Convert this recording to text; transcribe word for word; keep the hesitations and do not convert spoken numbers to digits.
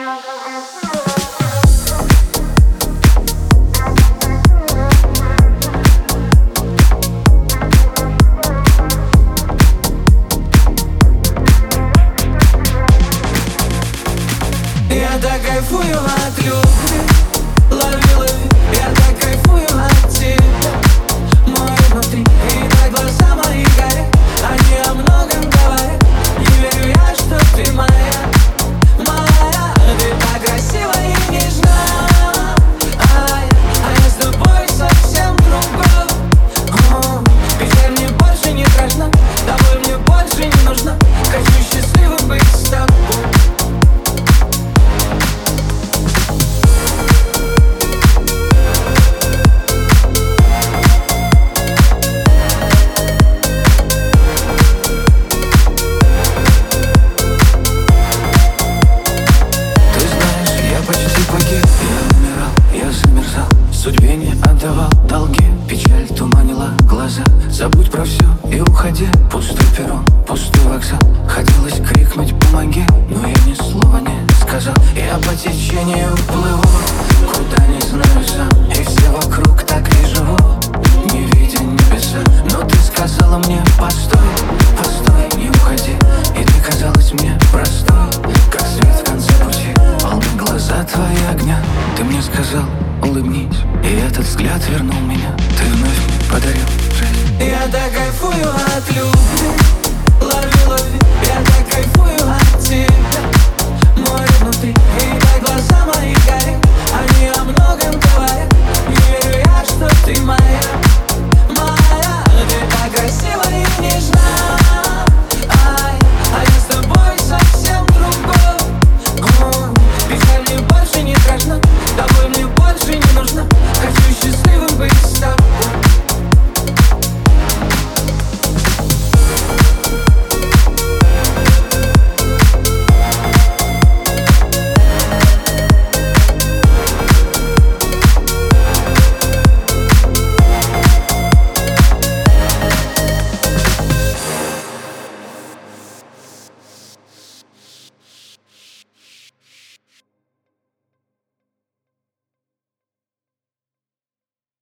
Я так кайфую от любви, лови, лови. Я так кайфую от тебя, мой внутри. И так глаза мои горят, они о многом говорят. Не верю я, что ты моя, моя. Ты так красива и нежна, а я, а я с тобой совсем другой. О, печаль мне больше не страшна, тобой мне больше не нужна. Хочу счастливым быть с тобой. Судьбе не отдавал долги, печаль туманила глаза. Забудь про все и уходи, пустой перрон, пустой вокзал. Хотелось крикнуть «помоги», но я ни слова не сказал. Я по течению плыву, куда не знаю сам. И все вокруг так и живут, не видя небеса. Но ты сказала мне «постой, постой, не уходи». И ты казалась мне простой, как свет в конце пути. Полны глаза твои огня, ты мне сказал улыбнись, и этот взгляд вернул меня. Ты вновь мне подарил жизнь. Я так кайфую от любви,